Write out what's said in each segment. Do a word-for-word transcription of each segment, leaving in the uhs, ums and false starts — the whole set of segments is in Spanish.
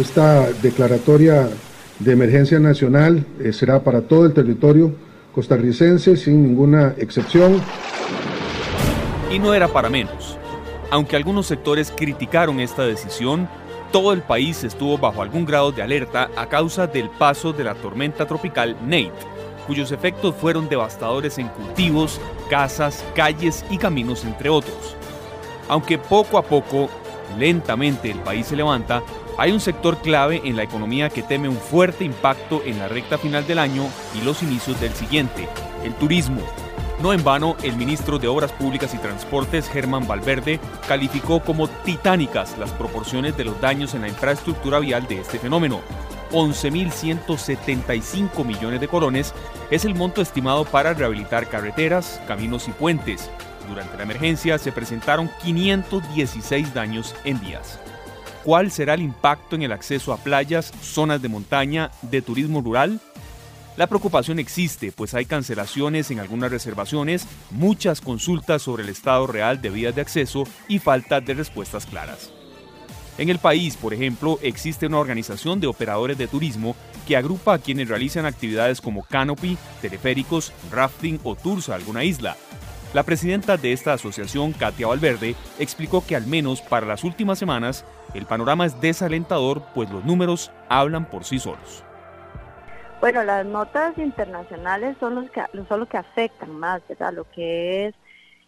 Esta declaratoria de emergencia nacional eh, será para todo el territorio costarricense sin ninguna excepción. Y no era para menos. Aunque algunos sectores criticaron esta decisión, todo el país estuvo bajo algún grado de alerta a causa del paso de la tormenta tropical Nate, cuyos efectos fueron devastadores en cultivos, casas, calles y caminos, entre otros. Aunque poco a poco, lentamente el país se levanta, hay un sector clave en la economía que teme un fuerte impacto en la recta final del año y los inicios del siguiente, el turismo. No en vano, el ministro de Obras Públicas y Transportes, Germán Valverde, calificó como titánicas las proporciones de los daños en la infraestructura vial de este fenómeno. once mil ciento setenta y cinco millones de colones es el monto estimado para rehabilitar carreteras, caminos y puentes. Durante la emergencia se presentaron quinientos dieciséis daños en días. ¿Cuál será el impacto en el acceso a playas, zonas de montaña, de turismo rural? La preocupación existe, pues hay cancelaciones en algunas reservaciones, muchas consultas sobre el estado real de vías de acceso y falta de respuestas claras. En el país, por ejemplo, existe una organización de operadores de turismo que agrupa a quienes realizan actividades como canopy, teleféricos, rafting o tours a alguna isla. La presidenta de esta asociación, Katia Valverde, explicó que al menos para las últimas semanas el panorama es desalentador, pues los números hablan por sí solos. Bueno, las notas internacionales son los que son lo que afectan más, ¿verdad? Lo que es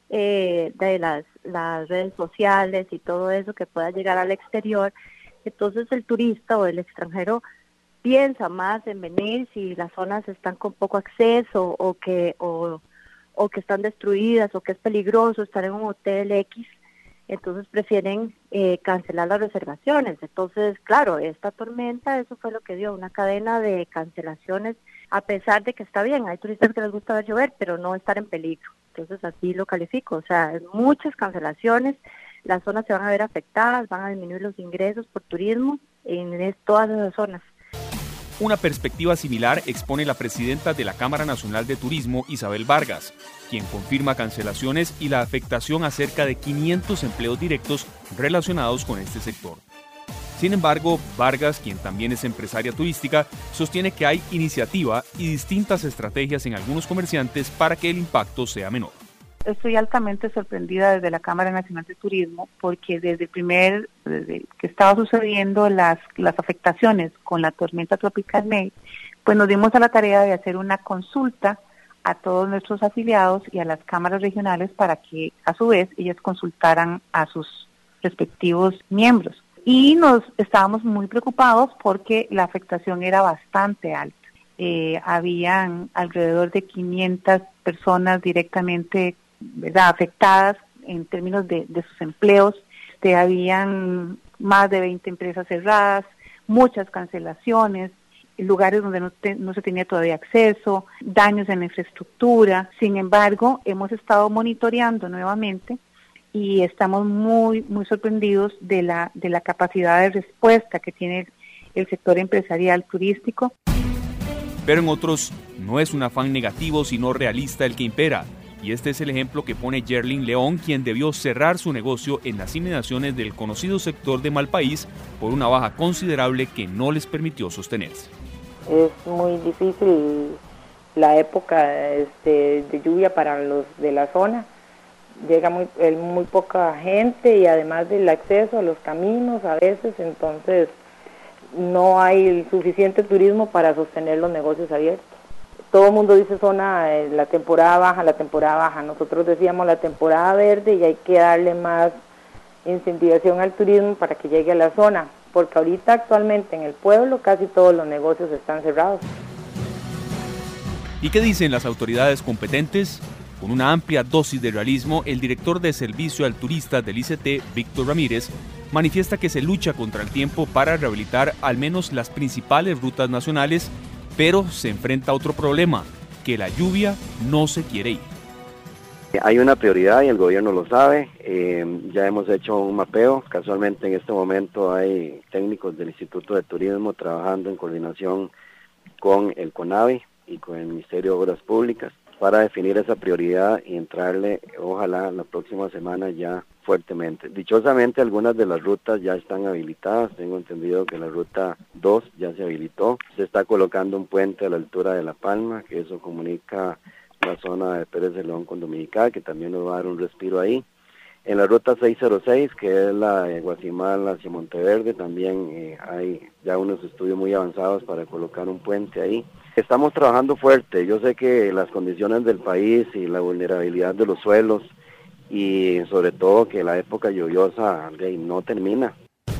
eh, de las, las redes sociales y todo eso que pueda llegar al exterior. Entonces el turista o el extranjero piensa más en venir si las zonas están con poco acceso o que o, o que están destruidas o que es peligroso estar en un hotel X. Entonces prefieren eh, cancelar las reservaciones. Entonces, claro, esta tormenta, eso fue lo que dio, una cadena de cancelaciones, a pesar de que está bien, hay turistas que les gusta ver llover, pero no estar en peligro. Entonces, así lo califico, o sea, muchas cancelaciones, las zonas se van a ver afectadas, van a disminuir los ingresos por turismo en todas esas zonas. Una perspectiva similar expone la presidenta de la Cámara Nacional de Turismo, Isabel Vargas, quien confirma cancelaciones y la afectación a cerca de quinientos empleos directos relacionados con este sector. Sin embargo, Vargas, quien también es empresaria turística, sostiene que hay iniciativa y distintas estrategias en algunos comerciantes para que el impacto sea menor. Estoy altamente sorprendida desde la Cámara Nacional de Turismo porque desde el primer, desde que estaba sucediendo las, las afectaciones con la tormenta tropical Nate, pues nos dimos a la tarea de hacer una consulta a todos nuestros afiliados y a las cámaras regionales para que a su vez ellas consultaran a sus respectivos miembros. Y nos estábamos muy preocupados porque la afectación era bastante alta. Eh, habían alrededor de quinientas personas directamente, ¿verdad?, afectadas en términos de, de sus empleos. Este, habían más de veinte empresas cerradas, muchas cancelaciones, lugares donde no, te, no se tenía todavía acceso, daños en la infraestructura. Sin embargo, hemos estado monitoreando nuevamente y estamos muy muy sorprendidos de la de la capacidad de respuesta que tiene el, el sector empresarial turístico. Pero en otros no es un afán negativo sino realista el que impera. Y este es el ejemplo que pone Yerlin León, quien debió cerrar su negocio en las inmediaciones del conocido sector de Malpaís por una baja considerable que no les permitió sostenerse. Es muy difícil la época este, de lluvia para los de la zona. Llega muy, muy poca gente y además del acceso a los caminos a veces, entonces no hay el suficiente turismo para sostener los negocios abiertos. Todo el mundo dice zona, eh, la temporada baja, la temporada baja. Nosotros decíamos la temporada verde y hay que darle más incentivación al turismo para que llegue a la zona, porque ahorita actualmente en el pueblo casi todos los negocios están cerrados. ¿Y qué dicen las autoridades competentes? Con una amplia dosis de realismo, el director de Servicio al Turista del I C T, Víctor Ramírez, manifiesta que se lucha contra el tiempo para rehabilitar al menos las principales rutas nacionales, pero se enfrenta a otro problema, que la lluvia no se quiere ir. Hay una prioridad y el gobierno lo sabe, eh, ya hemos hecho un mapeo, casualmente en este momento hay técnicos del Instituto de Turismo trabajando en coordinación con el CONAVI y con el Ministerio de Obras Públicas para definir esa prioridad y entrarle, ojalá la próxima semana ya fuertemente. Dichosamente algunas de las rutas ya están habilitadas, tengo entendido que la ruta dos ya se habilitó, se está colocando un puente a la altura de La Palma, que eso comunica la zona de Pérez de León con Dominical, que también nos va a dar un respiro ahí. En la ruta seiscientos seis, que es la de Guasimal hacia Monteverde, también eh, hay ya unos estudios muy avanzados para colocar un puente ahí. Estamos trabajando fuerte, yo sé que las condiciones del país y la vulnerabilidad de los suelos, y sobre todo que la época lluviosa no termina.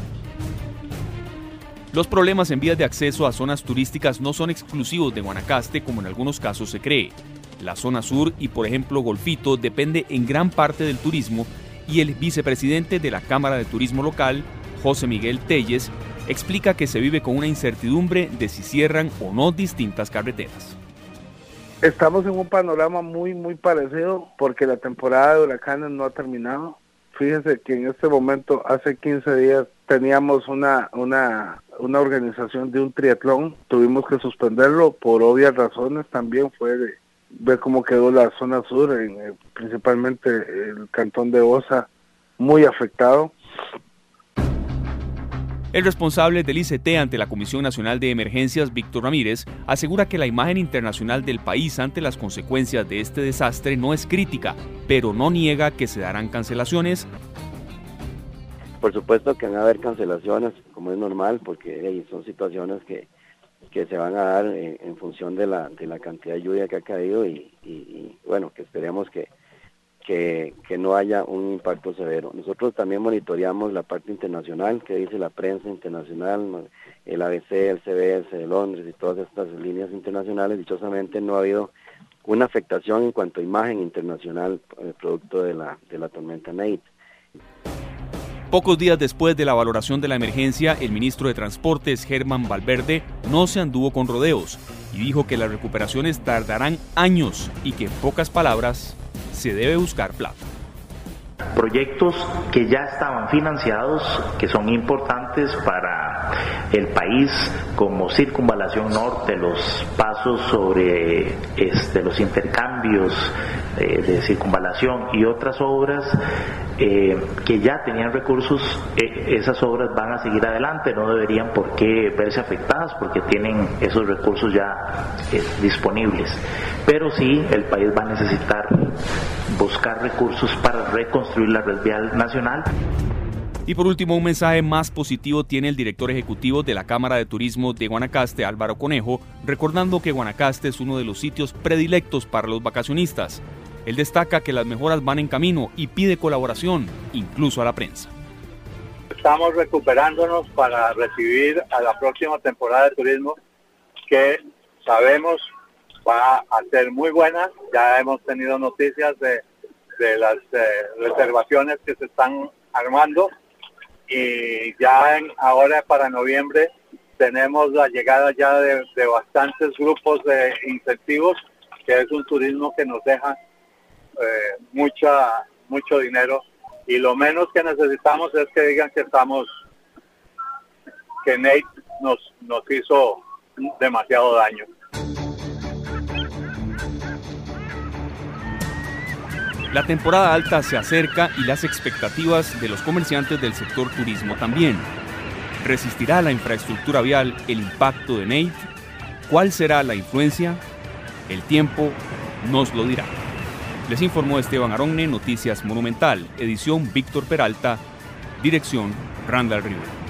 Los problemas en vías de acceso a zonas turísticas no son exclusivos de Guanacaste como en algunos casos se cree. La zona sur y por ejemplo Golfito depende en gran parte del turismo y el vicepresidente de la Cámara de Turismo Local, José Miguel Telles, explica que se vive con una incertidumbre de si cierran o no distintas carreteras. Estamos en un panorama muy, muy parecido porque la temporada de huracanes no ha terminado. Fíjense que en este momento, hace quince días, teníamos una, una, una organización de un triatlón. Tuvimos que suspenderlo por obvias razones. También fue de ver cómo quedó la zona sur, en, eh, principalmente el cantón de Osa, muy afectado. El responsable del I C T ante la Comisión Nacional de Emergencias, Víctor Ramírez, asegura que la imagen internacional del país ante las consecuencias de este desastre no es crítica, pero no niega que se darán cancelaciones. Por supuesto que van a haber cancelaciones, como es normal, porque hey, son situaciones que, que se van a dar en, en función de la, de la cantidad de lluvia que ha caído y, y, y bueno, que esperemos que Que, que no haya un impacto severo. Nosotros también monitoreamos la parte internacional, que dice la prensa internacional, el A B C, el C B S de Londres y todas estas líneas internacionales. Dichosamente no ha habido una afectación en cuanto a imagen internacional eh, producto de la, de la tormenta Nate. Pocos días después de la valoración de la emergencia, el ministro de Transportes, Germán Valverde, no se anduvo con rodeos y dijo que las recuperaciones tardarán años y que, en pocas palabras, se debe buscar plata. Proyectos que ya estaban financiados, que son importantes para el país, como Circunvalación Norte, los pasos sobre este, los intercambios eh, de circunvalación y otras obras eh, que ya tenían recursos, eh, esas obras van a seguir adelante, no deberían por qué verse afectadas porque tienen esos recursos ya eh, disponibles. Pero sí, el país va a necesitar buscar recursos para reconstruir la red vial nacional. Y por último, un mensaje más positivo tiene el director ejecutivo de la Cámara de Turismo de Guanacaste, Álvaro Conejo, recordando que Guanacaste es uno de los sitios predilectos para los vacacionistas. Él destaca que las mejoras van en camino y pide colaboración, incluso a la prensa. Estamos recuperándonos para recibir a la próxima temporada de turismo, que sabemos va a ser muy buena. Ya hemos tenido noticias de, de las eh, reservaciones que se están armando y ya en, ahora para noviembre tenemos la llegada ya de, de bastantes grupos de incentivos, que es un turismo que nos deja eh, mucha mucho dinero, y lo menos que necesitamos es que digan que estamos que Nate nos nos hizo demasiado daño. La temporada alta se acerca y las expectativas de los comerciantes del sector turismo también. ¿Resistirá la infraestructura vial el impacto de Nate? ¿Cuál será la influencia? El tiempo nos lo dirá. Les informó Esteban Aronne, Noticias Monumental, edición Víctor Peralta, dirección Randall Rivera.